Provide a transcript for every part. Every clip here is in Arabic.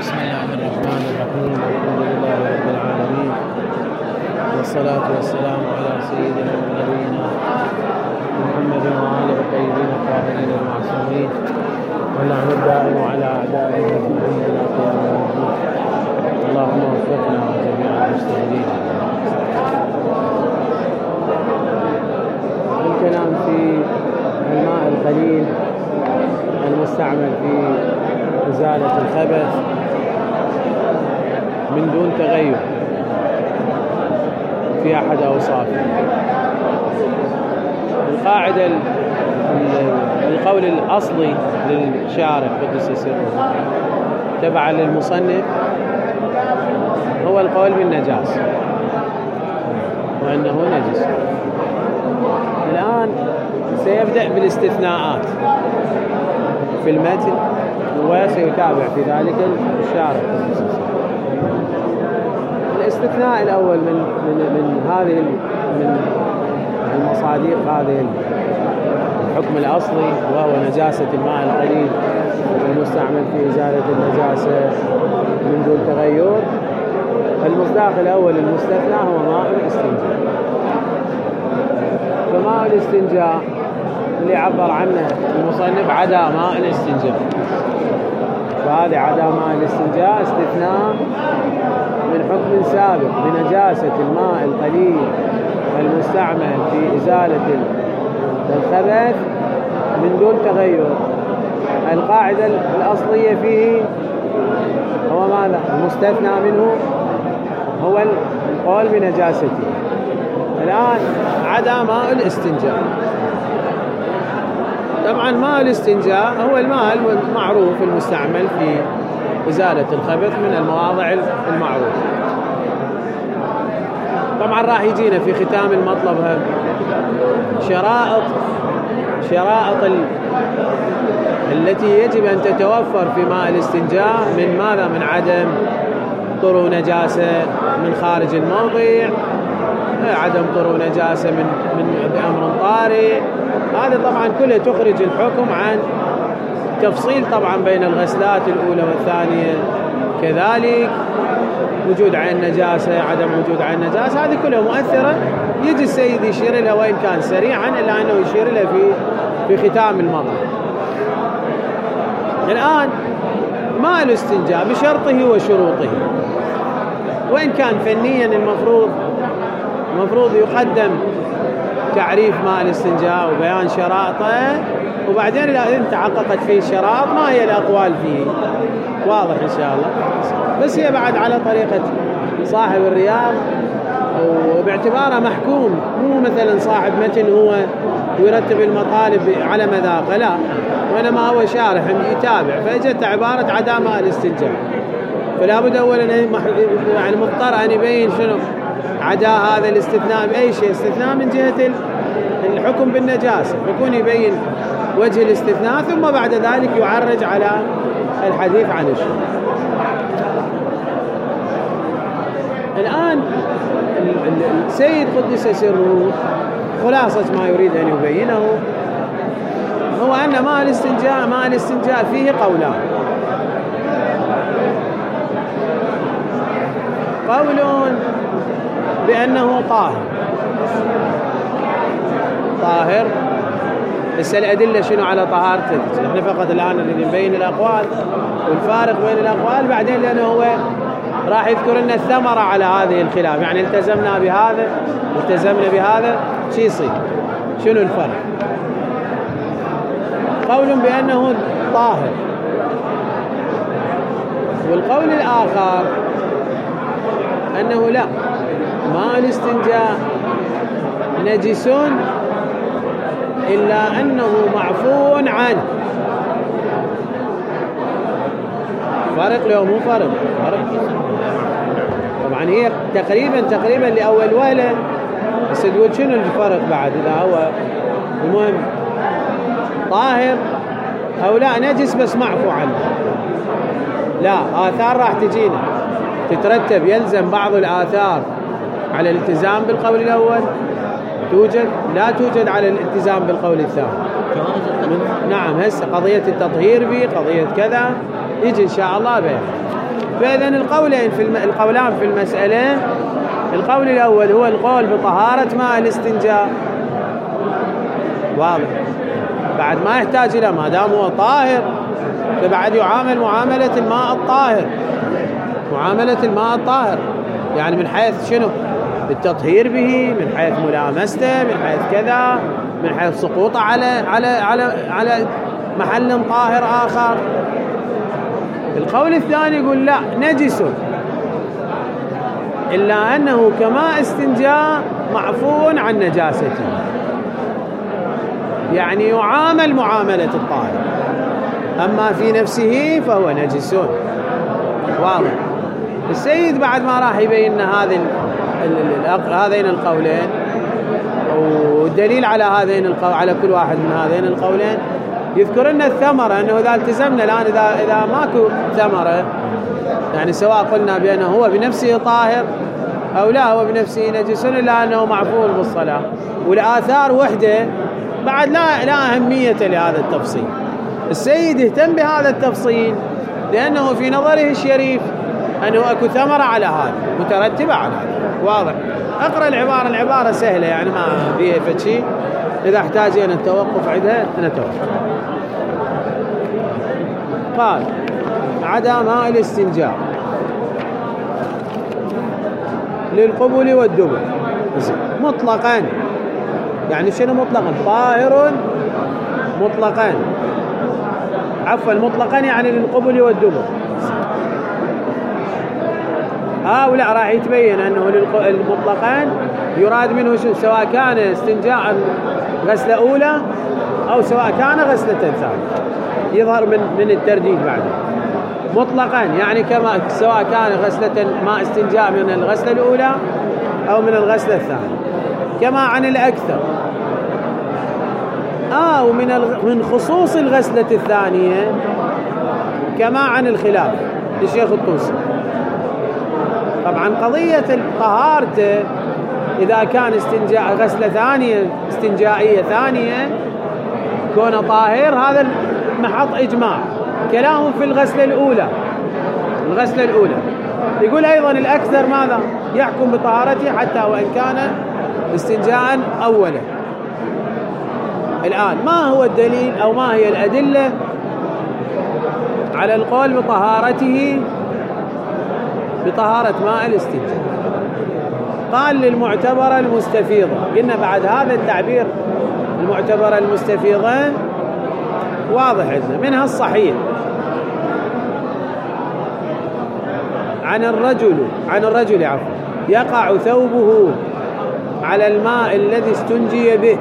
بسم الله الرحمن الرحيم. الحمد لله رب العالمين، والصلاة والسلام على سيدنا ونبينا محمد وآله الطيبين الطاهرين المعصومين، واللعن الدائم على أعدائه في الدنيا إلى قيام يوم الدين. اللهم وفقنا وجميع المجتهدين. الكلام في الماء القليل المستعمل في إزالة الخبث من دون تغير في أحد أوصافه. القاعدة القول الأصلي للشارع قدس سره تبعا للمصنف هو القول بالنجاسة وأنه نجس. الآن سيبدأ بالاستثناءات في المتن وسيتابع في ذلك الشارع. الاستثناء الأول من هذه من المصادق هذه الحكم الأصلي، وهو نجاسة الماء القليل المستعمل في إزالة النجاسة من دون تغير. المصداق الأول المستثنى هو ماء الاستنجاء. فماء الاستنجاء اللي عبر عنه المصنف عدا ماء الاستنجاء، فهذه عدا ماء الاستنجاء استثناء من حكم سابق بنجاسة الماء القليل المستعمل في إزالة الخبث من دون تغير. القاعدة الأصلية فيه هو ماذا؟ المستثنى منه هو القول بنجاسته. الآن عدا ماء الاستنجاء. طبعا ماء الاستنجاء هو الماء المعروف المستعمل في إزالة الخبث من المواضع المعروفة. طبعا راح يجينا في ختام المطلب شرائط التي يجب أن تتوفر في ماء الاستنجاء من ماذا؟ من عدم طرو نجاسة من خارج الموضع، عدم طرو نجاسة من بأمر طارئ. هذا طبعا كله تخرج الحكم عن تفصيل طبعا بين الغسلات الأولى والثانية، كذلك وجود عين نجاسة، عدم وجود عين نجاسة، هذه كلها مؤثرة. يجي السيد يشير لها وإن كان سريعا إلا أنه يشير لها في ختام المطلب. الآن ماء الاستنجاء بشرطه وشروطه، وإن كان فنيا المفروض يقدم تعريف ماء الاستنجاء وبيان شرائطه، وبعدين إذا تحققت فيه الشرائط ما هي الأقوال فيه واضح إن شاء الله. بس هي بعد على طريقة صاحب الرياض وباعتباره محكوم، مو مثلا صاحب متن هو يرتب المطالب على مذاقه، لا، وإنما هو شارح يتابع، فإجت عبارة عدا ماء الاستنجاء. فلا بد أولا يعني مضطر أن يبين شنو عدا هذا الاستثناء بأي شيء. استثناء من جهة الحكم بالنجاسة، فيكون يبين وجه الاستثناء، ثم بعد ذلك يعرج على الحديث عن الشرع. الآن السيد قدس سره خلاصة ما يريد أن يبينه هو أن ماء الاستنجاء فيه قولان. قول بأنه طاهر. بس الأدلة شنو على طهارته؟ نحن فقط الآن نريد نبين الأقوال والفارق بين الأقوال، بعدين لأنه هو راح يذكر لنا الثمرة على هذه الخلاف، يعني التزمنا بهذا والتزمنا بهذا، شو يصير؟ شنو الفرق؟ قول بأنه طاهر، والقول الآخر أنه لا، ماء الاستنجاء نجس إلا أنه معفو عنه. فرق له مو فرق؟ طبعا هي تقريبا لأول وهلة، بس تقول شنو الفرق بعد إذا هو المهم طاهر أو لا نجس بس معفو عنه. لا، آثار راح تجينا تترتب، يلزم بعض الآثار على الالتزام بالقول الأول توجد، لا توجد على الالتزام بالقول الثاني. نعم، هسه قضية التطهير به قضية كذا يجي إن شاء الله بيه. فإذن القولان في المسألة، القول الأول هو القول بطهارة ماء الاستنجاء، واضح، بعد ما يحتاج إلى، ما دام هو طاهر فبعد يعامل معاملة الماء الطاهر، معاملة الماء الطاهر، يعني من حيث شنو؟ التطهير به، من حيث ملامسته، من حيث كذا، من حيث سقوطه على محل طاهر آخر. القول الثاني يقول لا، نجس، إلا أنه كماء استنجاء معفو عن نجاسته، يعني يعامل معاملة الطاهر، أما في نفسه فهو نجس، واضح. السيد بعد ما راح يبين هذين القولين والدليل على على كل واحد من هذين القولين، يذكر لنا الثمرة، أنه إذا التزمنا الآن، إذا ماكو ثمرة، يعني سواء قلنا بأنه هو بنفسه طاهر أو لا هو بنفسه نجس، إلا أنه معفو بالصلاة، والآثار وحده بعد لا أهمية لهذا التفصيل. السيد اهتم بهذا التفصيل لأنه في نظره الشريف أنه أكو ثمرة على هذا، مترتبة على هذا، واضح. أقرأ العبارة سهلة، يعني ما فيها شيء، إذا احتاجنا التوقف عندها نتوقف. قال عدا ماء الاستنجاء للقبل والدبر مطلقا، يعني شنو مطلقا؟ طاهر مطلقا، عفوا مطلقا يعني للقبل والدبر. ولا راح يتبين أنه المطلقان يراد منه سواء كان استنجاء غسلة أولى أو سواء كان غسلة ثانية، يظهر من الترديد بعده. مطلقا يعني كما سواء كان غسلة ماء استنجاء من الغسلة الأولى أو من الغسلة الثانية، كما عن الأكثر، ومن خصوص الغسلة الثانية كما عن الخلاف للشيخ الطوسي. طبعا قضية طهارته إذا كان استنجاء غسلة ثانية استنجائية ثانية كون طاهر، هذا محط إجماع. كلامهم في الغسلة الأولى، يقول أيضا الأكثر ماذا؟ يحكم بطهارته حتى وإن كان استنجاء أولا. الآن ما هو الدليل أو ما هي الأدلة على القول بطهارة ماء الاستنجاء؟ قال للمعتبرة المستفيضة. قلنا بعد هذا التعبير المعتبرة المستفيضة واضح عندنا، منها الصحيح عن الرجل يقع ثوبه على الماء الذي استنجي به،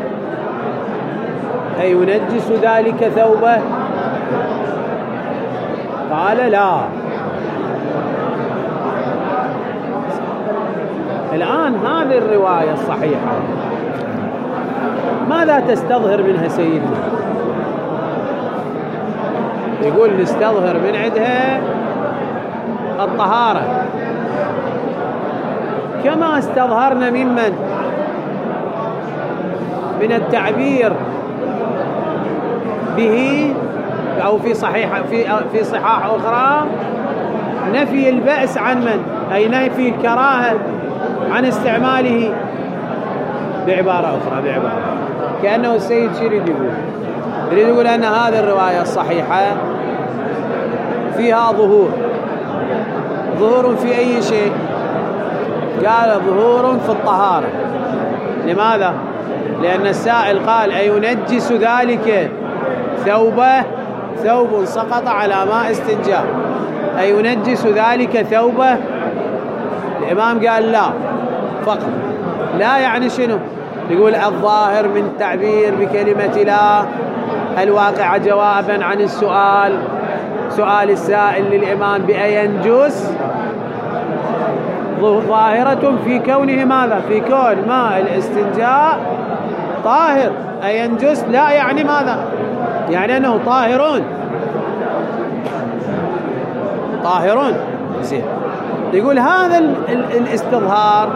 أي ينجس ذلك ثوبه؟ قال لا. الآن هذه الرواية الصحيحة ماذا تستظهر منها سيدنا؟ يقول نستظهر من عندها الطهارة، كما استظهرنا من التعبير به أو في صحاح أخرى نفي البأس عن أي نفي الكراهة عن استعماله بعبارة أخرى، كأنه السيد شو يريد يقول أن هذه الرواية الصحيحة فيها ظهور في أي شيء؟ قال ظهور في الطهارة. لماذا؟ لأن السائل قال أينجس ذلك ثوب سقط على ماء استنجاء، أينجس ذلك ثوبه؟ الإمام قال لا فقط. لا يعني شنو؟ يقول الظاهر من التعبير بكلمة لا الواقع جوابا عن سؤال السائل للإمام بأينجس ظاهرة في كونه ماذا؟ في كون ماء الاستنجاء طاهر. أينجس لا يعني ماذا؟ يعني أنه طاهرون. يقول هذا الاستظهار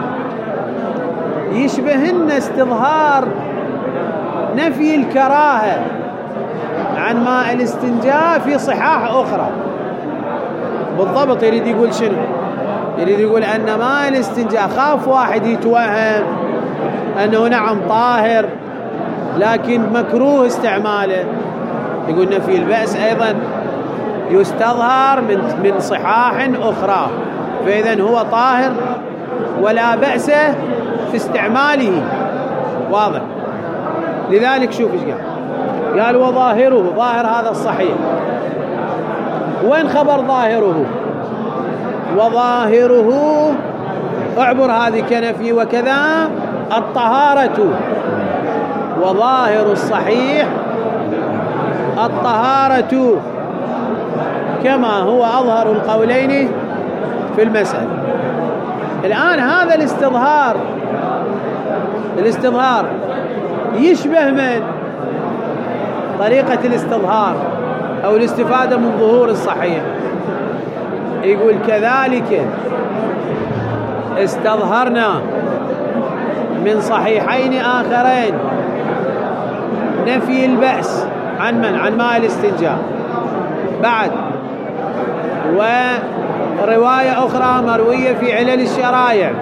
يشبهن استظهار نفي الكراهة عن ماء الاستنجاء في صحاح أخرى، بالضبط يريد يقول شنو؟ يريد يقول أن ماء الاستنجاء خاف واحد يتوهم أنه نعم طاهر لكن مكروه استعماله، يقول نفي البأس أيضا يستظهر من صحاح أخرى، فإذا هو طاهر ولا بأس في استعماله. واضح؟ لذلك شوف ايش قال وظاهره، ظاهر هذا الصحيح. وين خبر ظاهره؟ وظاهره اعبر هذه كنفي وكذا الطهارة، وظاهر الصحيح الطهارة كما هو أظهر القولين في المسألة. الآن هذا الاستظهار يشبه من طريقة الاستظهار أو الاستفادة من ظهور الصحيح. يقول كذلك استظهرنا من صحيحين آخرين نفي البأس عن من؟ عن ماء الاستنجاء. بعد ورواية أخرى مروية في علل الشرايع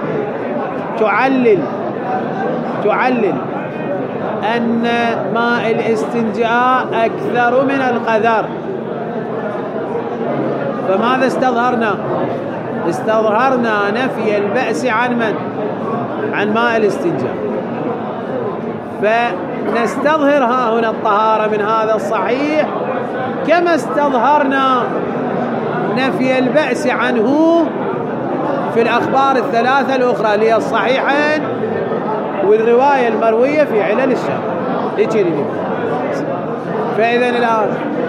تعلل أن ماء الاستنجاء أكثر من القذر. فماذا استظهرنا؟ استظهرنا نفي البأس عن من؟ عن ماء الاستنجاء. فنستظهر ها هنا الطهارة من هذا الصحيح كما استظهرنا نفي البأس عنه في الأخبار الثلاثة الأخرى اللي هي الصحيحين والرواية المروية في علل الشرع. فإذا الآن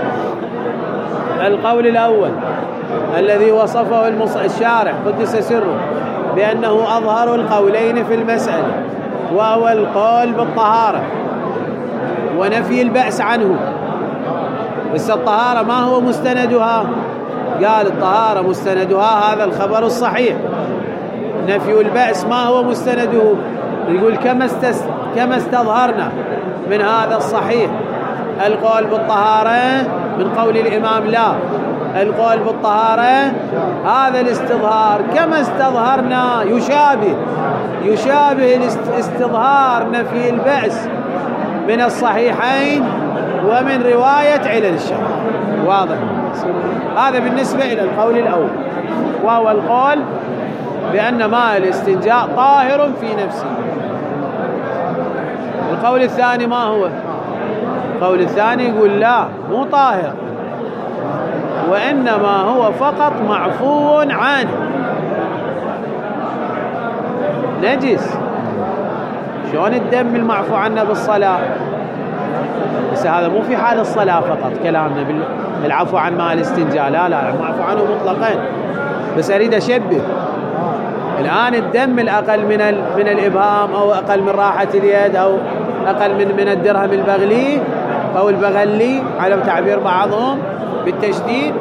القول الأول الذي وصفه الشارح قدس سره بأنه أظهر القولين في المسألة، وهو القول بالطهارة ونفي البأس عنه. بس الطهارة ما هو مستندها؟ قال الطهارة مستندها هذا الخبر الصحيح. نفي البأس ما هو مستنده؟ يقول كما استظهرنا من هذا الصحيح القول بالطهارة من قول الإمام لا، القول بالطهارة هذا الاستظهار كما استظهرنا يشابه الاستظهار نفي البأس من الصحيحين ومن رواية علل الشرع. واضح؟ هذا بالنسبة إلى القول الأول، وهو القول بأن ماء الاستنجاء طاهر في نفسه. القول الثاني ما هو؟ القول الثاني يقول لا، مو طاهر، وإنما هو فقط معفو عنه، نجس. شلون الدم المعفو عنه بالصلاة؟ بس هذا مو في حال الصلاة فقط كلامنا بالعفو عن ماء الاستنجاء، لا المعفو عنه مطلقا. بس أريد أشبه الآن الدم الأقل من الإبهام أو أقل من راحة اليد أو أقل من الدرهم البغلي أو البغلي على تعبير بعضهم بالتشديد،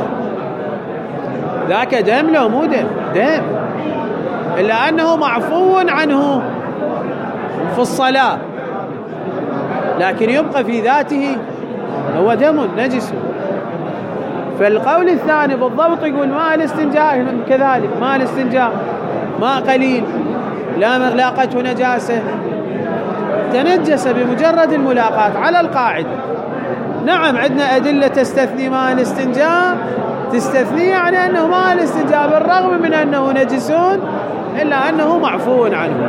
ذاك دم له مو دم، إلا أنه معفو عنه في الصلاة، لكن يبقى في ذاته هو دم نجس. فالقول الثاني بالضبط يقول ماء الاستنجاء كذلك، ماء الاستنجاء ماء قليل لا لاقته نجاسة، تنجس بمجرد الملاقاة على القاعدة. نعم عندنا أدلة تستثني ماء الاستنجاء، تستثني يعني أنه ماء الاستنجاء بالرغم من أنه نجسون إلا أنه معفو عنه.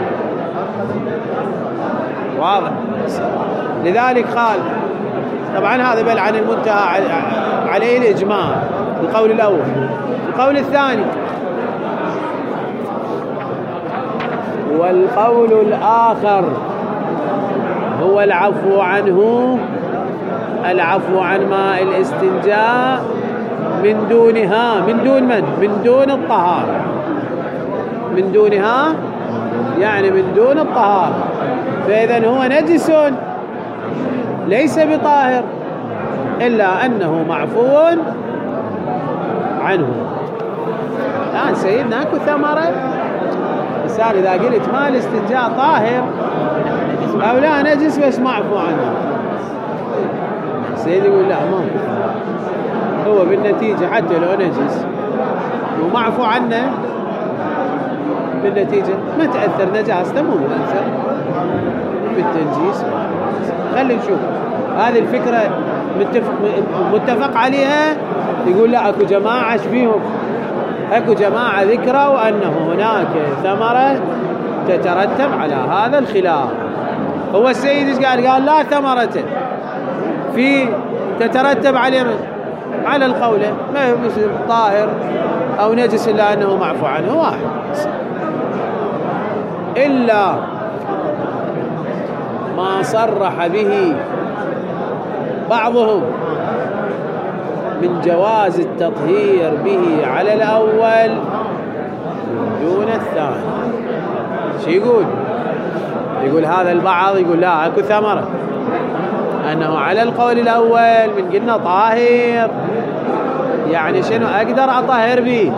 واضح؟ لذلك قال طبعا هذا بل عن المنتهى عليه الإجماع القول الأول. القول الثاني والقول الآخر هو العفو عنه، العفو عن ماء الاستنجاء من دونها، من دون من؟ من دون الطهارة، من دونها يعني من دون الطهارة. فإذا هو نجس ليس بطاهر إلا أنه معفو عنه. الآن سيدنا أكو ثمرة مثال، إذا قلت ما الاستنجاء طاهر أو لا نجس بس معفو عنه، سيدي يقول لا ما هو بالنتيجة حتى لو نجس ومعفو عنه بالنتيجة ما تأثر نجاسته، مو مؤثر بالتنجيس. خلي نشوف هذه الفكرة متفق عليها. يقول لا، اكو جماعة ايش بيهم؟ اكو جماعة ذكروا أنه هناك ثمرة تترتب على هذا الخلاف. هو السيد ايش قال؟ قال لا ثمرة في تترتب على القولة، ما يصير طاهر أو نجس إلا أنه معفو عنه واحد. إلا ما صرح به بعضهم من جواز التطهير به على الأول دون الثاني. شو يقول؟ يقول هذا البعض يقول لا، اكو ثمرة أنه على القول الأول من قلنا طاهر، يعني شنو أقدر أطهر به؟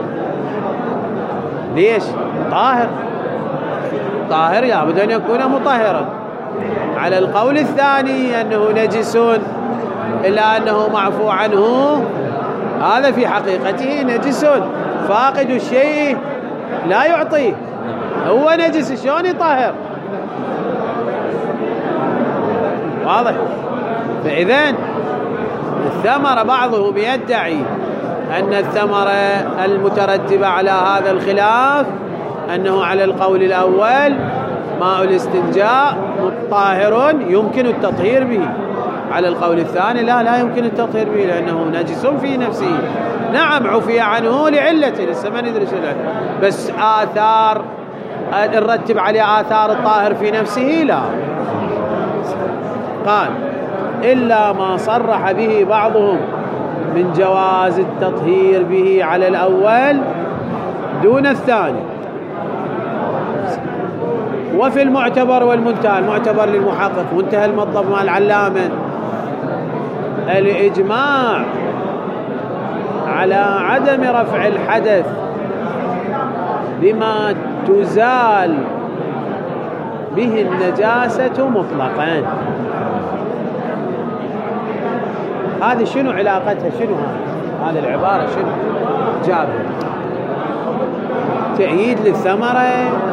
ليش؟ طاهر لابد أن يكون مطهرا. على القول الثاني أنه نجس إلا أنه معفو عنه، هذا في حقيقته نجس فاقد الشيء لا يعطيه، هو نجس شلون يطهر؟ واضح؟ فإذن الثمرة بعضهم يدعي أن الثمرة المترتبة على هذا الخلاف أنه على القول الأول ماء الاستنجاء طاهر يمكن التطهير به، على القول الثاني لا يمكن التطهير به لأنه نجس في نفسه. نعم عفي عنه لعلة، لسه ما ندري شو العلة، بس آثار نرتب عليه آثار الطاهر في نفسه لا. قال إلا ما صرح به بعضهم من جواز التطهير به على الأول دون الثاني. وفي المعتبر والمنتهى، المعتبر للمحقق، منتهى المطلب مع العلامة، الإجماع على عدم رفع الحدث بما تزال به النجاسة مطلقا. هذه شنو علاقتها؟ شنو هذه العبارة؟ شنو جابها؟ تأييد للثمرة،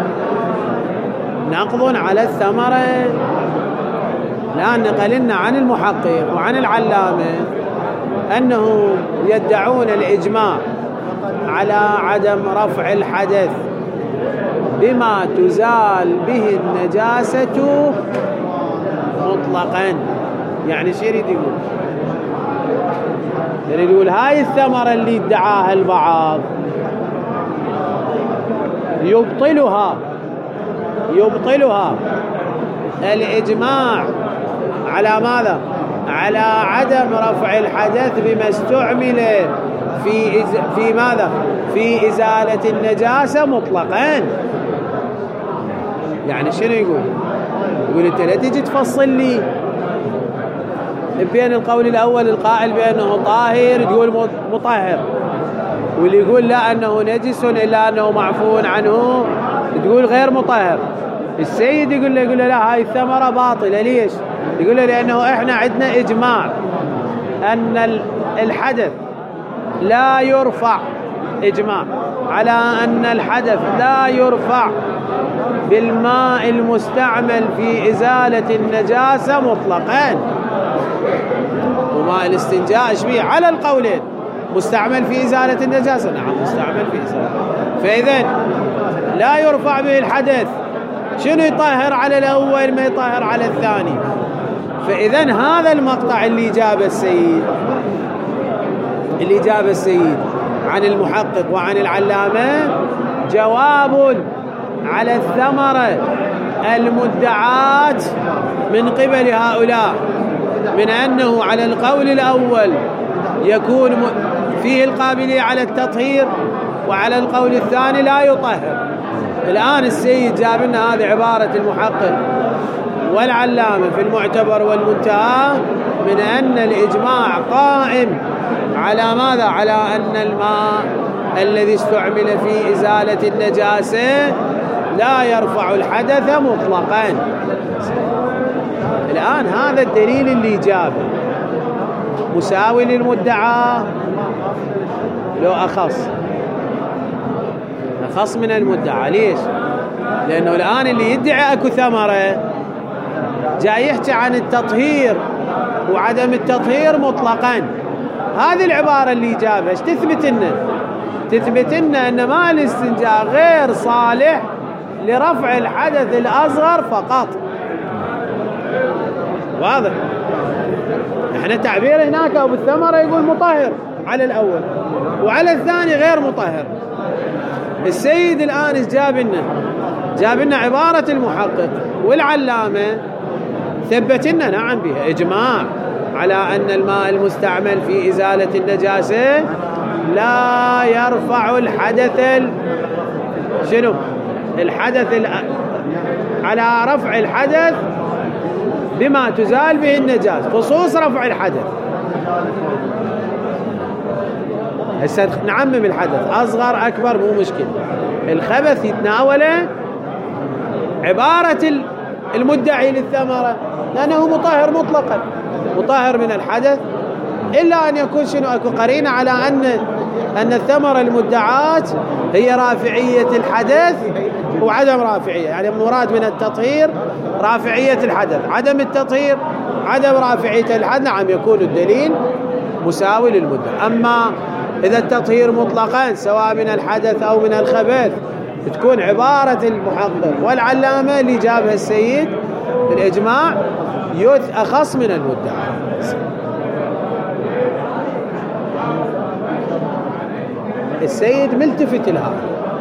نقض على الثمرة. لأن نقلنا عن المحقق وعن العلامة أنه يدعون الإجماع على عدم رفع الحدث بما تزال به النجاسة مطلقا. يعني شو يريد يقول؟ يريد يقول هاي الثمرة اللي ادعاها البعض يبطلها الإجماع على ماذا؟ على عدم رفع الحدث بما استعمل في ماذا؟ في إزالة النجاسة مطلقا. يعني شنو يقول؟ يقول انت لا تجي تفصل لي بين القول الأول القائل بأنه طاهر تقول مطهر، واللي يقول لا أنه نجس إلا أنه معفو عنه تقول غير مطهر. السيد يقول له لا، هاي الثمرة باطلة. ليش؟ يقول له لأنه إحنا عندنا إجماع أن الحدث لا يرفع، إجماع على أن الحدث لا يرفع بالماء المستعمل في إزالة النجاسة مطلقا. وماء الاستنجاء اشبيه على القولين، مستعمل في إزالة النجاسة، نعم مستعمل في إزالة، فإذن لا يرفع به الحدث. شنو يطهر على الأول ما يطهر على الثاني؟ فإذن هذا المقطع اللي جاب السيد عن المحقق وعن العلامة جواب على الثمرة المدعاة من قبل هؤلاء من أنه على القول الأول يكون فيه القابلية على التطهير وعلى القول الثاني لا يطهر. الآن السيد جاب لنا هذه عبارة المحقق والعلامة في المعتبر والمنتهى من أن الإجماع قائم على ماذا؟ على أن الماء الذي استعمل في إزالة النجاسة لا يرفع الحدث مطلقا. الآن هذا الدليل اللي جابه مساوي للمدعى لو أخص من المدعى. ليش؟ لأنه الآن اللي يدعي أكو ثمرة جاي يحكي عن التطهير وعدم التطهير مطلقا. هذه العبارة اللي جابها ايش تثبت لنا أن ماء الاستنجاء غير صالح لرفع الحدث الأصغر فقط. واضح؟ احنا تعبير هناك أبو الثمرة يقول مطهر على الأول وعلى الثاني غير مطهر. السيد الآن جاب لنا عبارة المحقق والعلامة ثبت لنا نعم بها إجماع على أن الماء المستعمل في إزالة النجاسة لا يرفع الحدث على رفع الحدث بما تزال به النجاسة، خصوص رفع الحدث. هسه نعمم الحدث أصغر أكبر مو مشكلة، الخبث يتناوله عبارة المدعي للثمرة لأنه مطهر مطلقا، مطهر من الحدث، إلا أن يكون أكو قرينة على أن الثمرة المدعاة هي رافعية الحدث وعدم رافعية، يعني المراد من التطهير رافعية الحدث، عدم التطهير عدم رافعية الحدث. نعم يكون الدليل مساوي للمدعى. أما إذا التطهير مطلقا سواء من الحدث أو من الخبث تكون عبارة المحقق والعلامة اللي جابها السيد بالإجماع أخص من المدعى. السيد ملتفت لهذا،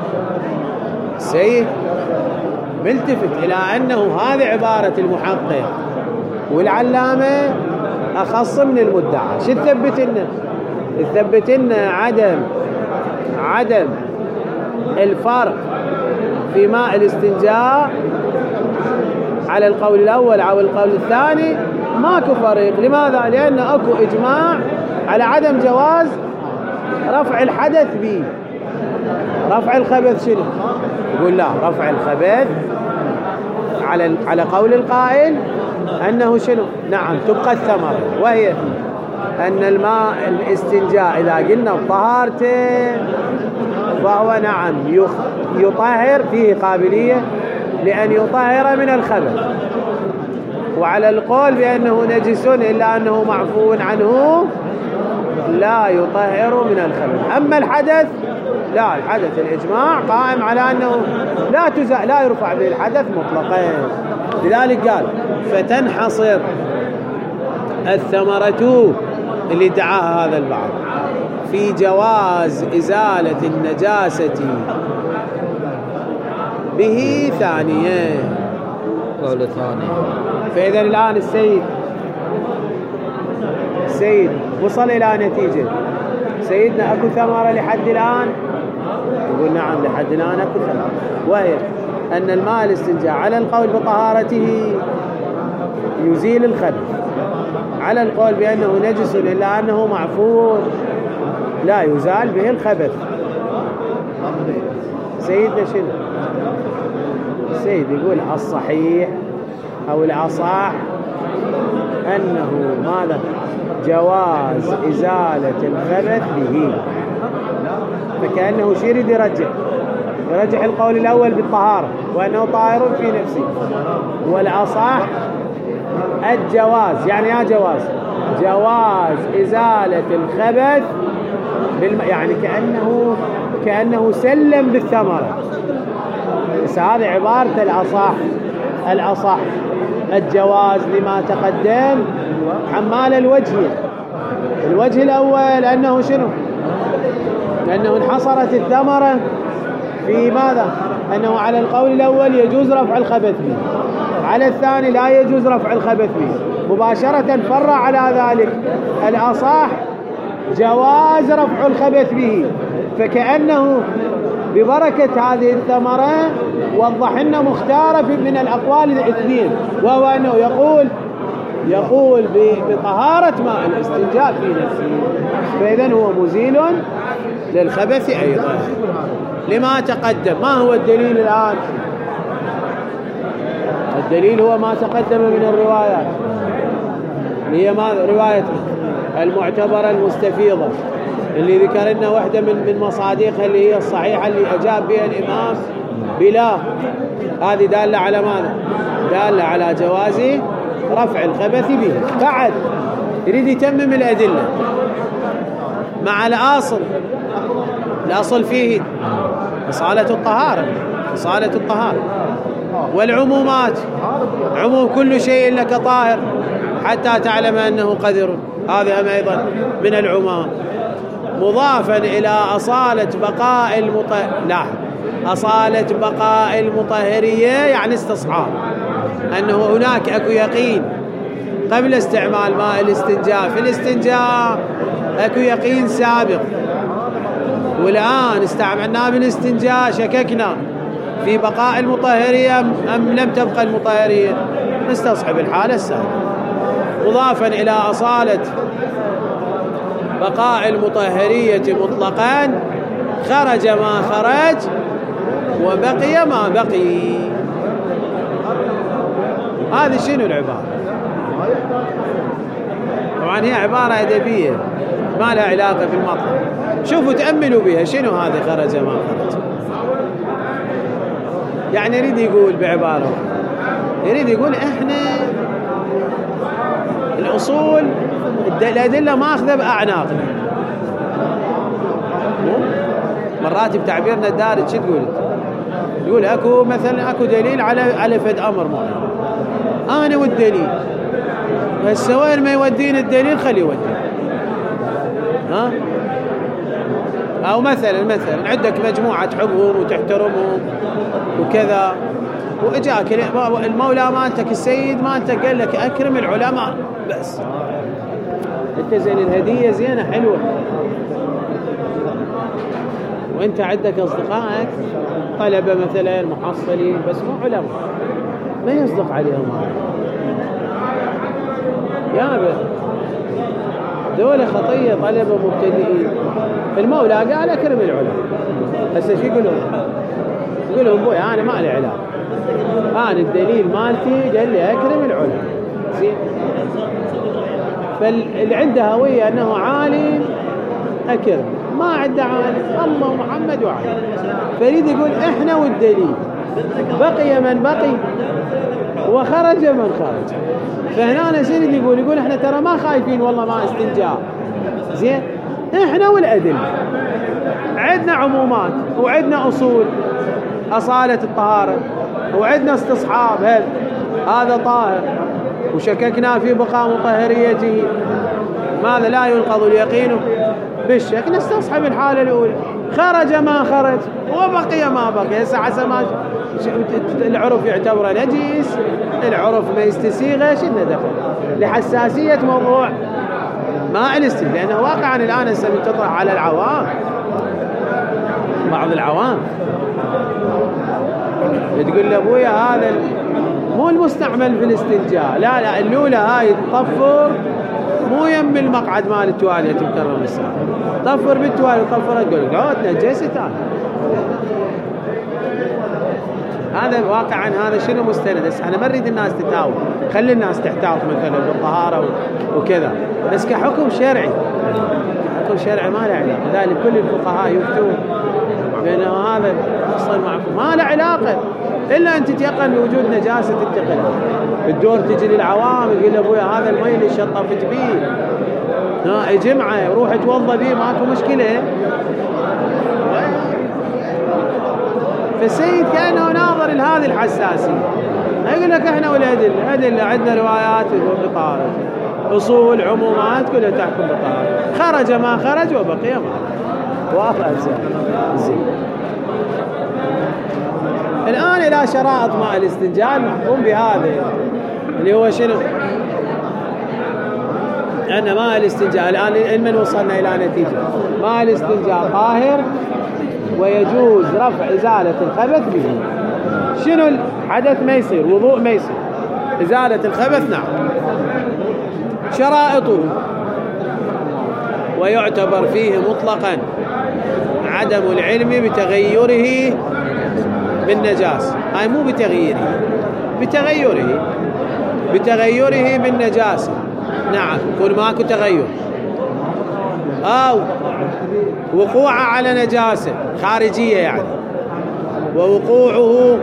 السيد ملتفت إلى أنه هذه عبارة المحقق والعلامة أخص من المدعى. شو تثبت لنا عدم الفرق في ماء الاستنجاء على القول الأول أو القول الثاني. ماكو فرق. لماذا؟ لأن أكو إجماع على عدم جواز رفع الحدث به. رفع الخبث شنو؟ يقول لا، رفع الخبث على قول القائل أنه شنو؟ نعم تبقى الثمرة، وهي أن الماء الاستنجاء إذا قلنا بطهارته فهو نعم يطهر، فيه قابلية لأن يطهر من الخبث. وعلى القول بأنه نجس إلا أنه معفو عنه لا يطهر من الخبث. أما الحدث لا، الحدث الإجماع قائم على أنه لا يرفع به الحدث مطلقا. لذلك قال فتنحصر الثمرة اللي ادعاها هذا البعض في جواز إزالة النجاسة به ثانية. قول ثاني. فإذا الآن السيد وصل إلى نتيجة. سيدنا أكو ثمرة لحد الآن؟ يقول نعم لحد الآن أكو ثمرة، وهي أن الماء الاستنجاء على القول بطهارته يزيل الخبث، على القول بأنه نجس إلا أنه معفو لا يزال به الخبث. سيدنا شنو؟ السيد يقول الصحيح أو الأصح أنه ماذا؟ جواز إزالة الخبث به. فكأنه يريد يرجح القول الأول بالطهارة وأنه طاهر في نفسه، والأصح الجواز، يعني يا جواز إزالة الخبث يعني كأنه سلم بالثمرة. بس هذه عبارة الأصح الجواز لما تقدم حمال الوجه الأول أنه شنو؟ لأنه انحصرت الثمرة في ماذا؟ أنه على القول الأول يجوز رفع الخبث به، على الثاني لا يجوز رفع الخبث به، مباشرة فرع على ذلك الأصح جواز رفع الخبث به. فكأنه ببركة هذه الثمرة وضح لنا مختارة من الأقوال الاثنين، وهو أنه يقول بطهارة ماء الاستنجاء في نفسه، فإذن هو مزيل للخبث أيضا لما تقدم. ما هو الدليل الآن؟ الدليل هو ما تقدم من الروايات، هي ما رواية المعتبرة المستفيضة اللي ذكر لنا واحدة من مصادقها اللي هي الصحيحة اللي أجاب بها الإمام بلا، هذه دالة على ماذا؟ دالة على جواز رفع الخبث به. بعد يريد يتمم الأدلة مع الأصل فيه إصالة الطهارة والعمومات، عموم كل شيء لك طاهر حتى تعلم أنه قذر، هذا أيضا من العموم، مضافا إلى أصالة بقاء المطهرية، يعني استصحاب أنه هناك أكو يقين قبل استعمال ماء الاستنجاء في الاستنجاء، أكو يقين سابق، والآن استعملناه بالاستنجاء شككنا في بقاء المطهرية أم لم تبقى المطهرية، نستصحب الحالة السابقة، مضافا إلى أصالة بقاء المطهرية مطلقا، خرج ما خرج وبقي ما بقي. هذه شنو العبارة؟ طبعا هي عبارة أدبية ما لها علاقة بالمطلب، شوفوا تأملوا بها شنو هذه خرج ما خرج. يعني يريد يقول بعبارة، يريد يقول احنا الأصول الأدلة ما أخذ بأعناقنا. مرات بتعبيرنا الدارج شو تقول اكو مثلا اكو دليل على فد امر معين، انا والدليل، بس وين ما يودين الدليل خليه يودي. او مثلا عندك مجموعه تحبهم وتحترمهم وكذا، واجاك المولى مالتك السيد مالتك قال لك اكرم العلماء، بس انت زين الهديه زينه حلوه، وانت عندك اصدقائك طلبه مثلا محصلين بس مو علماء، ما يصدق عليهم يا دول خطيه، طلبه مبتدئين، المولى قال اكرم العلماء، هسه شو يقول لهم بوي انا ما لي علاقه، انا الدليل مالتي قال لي اكرم العلماء، زين. فاللي عنده هويه انه عالم اكرم، ما عنده عالم الله ومحمد وعلي، فريد يقول احنا والدليل، بقي من بقي وخرج من خرج. فهنا نسير يقول احنا ترى ما خايفين والله ما استنجاء، زين، احنا والادله عندنا عمومات وعندنا اصول اصاله الطهاره وعندنا استصحاب، هذا طاهر وشككنا في بقاء مطهريته، ماذا لا ينقض اليقين بالشك، نستصحب الحالة الأولى، خرج ما خرج وبقي ما بقي. هسه حسب ما العرف يعتبره نجيس، العرف ما يستسيغه، شنو دخل لحساسية موضوع ماء الاستنجاء، لأنه واقعا الآن هسه بتطرح على العوام، بعض العوام تقول له ابويا هذا مو المستعمل في الاستنجاء، لا اللولة هاي تطفر مو يم المقعد مال التواليت مكرم الساعة، طفر بالتواليت طفرت، تقول عود نجست هذا واقعا هذا شنو مستند. بس انا ما اريد الناس تتاوب، خلي الناس تحتاط مثلا بالطهارة وكذا، بس كحكم شرعي، حكم شرعي ما له علاقة. لذلك كل الفقهاء يفتون بأنه هذا أصلا ما له علاقة، إلا أن تتيقن بوجود نجاسة تتقل. الدور تجي للعوام يقول أبويا هذا المي اللي شطفت بيه جمعة روح توضى بيه ماكو مشكلة. فالسيد كأنه ناظر لهذه الحساسية، يقول لك احنا والأدلة، أدلة عندنا روايات بطهارة، أصول عمومات كلها تحكم بطهارة، خرج ما خرج وبقي ما واضح. زين الآن إلى شرائط ماء الاستنجاء المحكوم بهذا اللي هو شنو؟ أن ماء الاستنجاء الآن علما وصلنا إلى نتيجة ماء الاستنجاء طاهر ويجوز رفع إزالة الخبث به. شنو الحدث ما يصير، وضوء ما يصير، إزالة الخبث نعم. شرائطه ويعتبر فيه مطلقا عدم العلم بتغيره بالنجاسة، هاي مو بتغييره، بتغيره بالنجاسة، نعم كل ماكو تغير أو وقوعه على نجاسة خارجية يعني، ووقوعه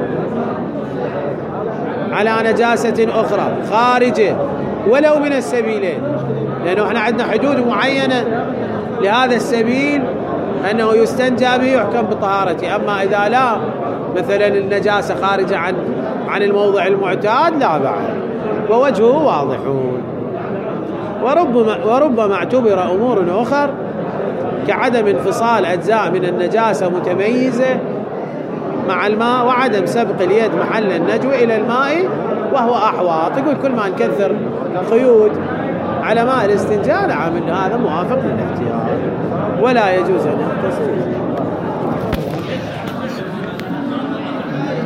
على نجاسة أخرى خارجة ولو من السبيلين، لأنه احنا عندنا حدود معينة لهذا السبيل أنه يستنجى به يحكم بطهارته. أما إذا لا، مثلا النجاسة خارجة عن الموضع المعتاد، لا بعد. ووجهه واضحون. وربما اعتبر أمور أخر كعدم انفصال أجزاء من النجاسة متميزة مع الماء، وعدم سبق اليد محل النجو إلى الماء وهو أحواط. يقول كل ما نكثر قيود على ماء الاستنجاء، نعم، هذا موافق للاحتياط ولا يجوز أن يغتسل.